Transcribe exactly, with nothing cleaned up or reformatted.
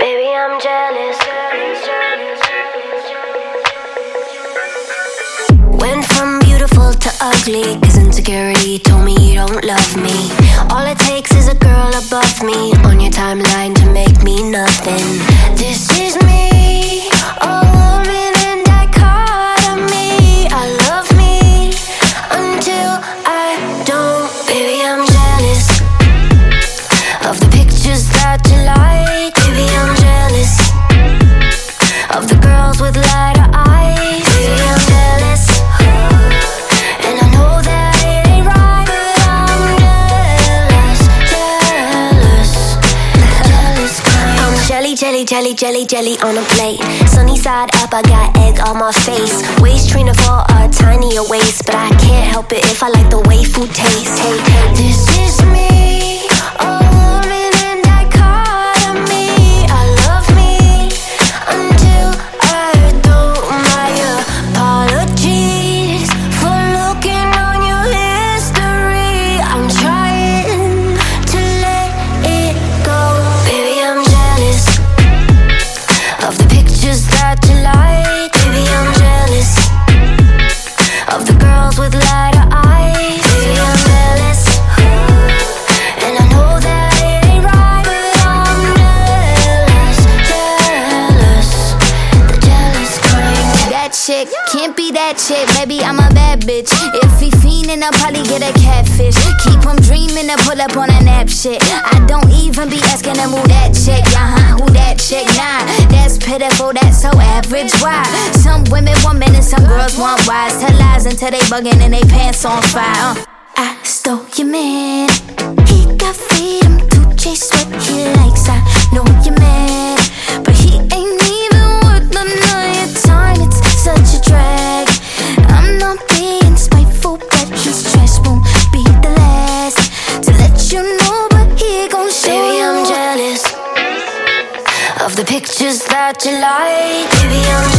Baby, I'm jealous. Went from beautiful to ugly, cause insecurity told me you don't love me. All it takes is a girl above me on your timeline to make me nothing. This is me, a woman in dichotomy. I love me until I don't. Baby, I'm jealous of the pictures that you like. Baby, I'm jealous of the girls with lighter eyes. Baby, I'm jealous, and I know that it ain't right, but I'm jealous, jealous, jealous kind. I'm jelly, jelly, jelly, jelly, jelly on a plate. Sunny side up, I got egg on my face. Waist trainer for a tinier waist, but I can't help it if I like the way food tastes. Hey, hey, this is me, a woman in dichotomy. I love me until I don't. My apologies for looking on your history. I'm trying to let it go. Baby, I'm jealous of the pictures that you like. Baby, I'm jealous of the girls with lighter eyes. Baby, I'm jealous, and I know that it ain't right, but I'm jealous, jealous, the jealous kind. That chick can't be that chick, baby, I'm a bad bitch. If he fiendin', I'll probably get a catfish. Keep him dreamin' to pull up on a nap shit. I don't even be asking him who that chick, uh-huh, who that chick, nah. That's pitiful, that's so average, why? Some women want men and some girls want wise. Tell lies until they buggin' and they pants on fire, uh. I stole your man, he got freedom to chase what he likes. I know you're mad, but he ain't even worth none of your time. It's such a drag. I'm not being spiteful, but his trash won't be the last to let you know, but he gon' show Baby, you. I'm jealous of the pictures that you like. Baby, I'm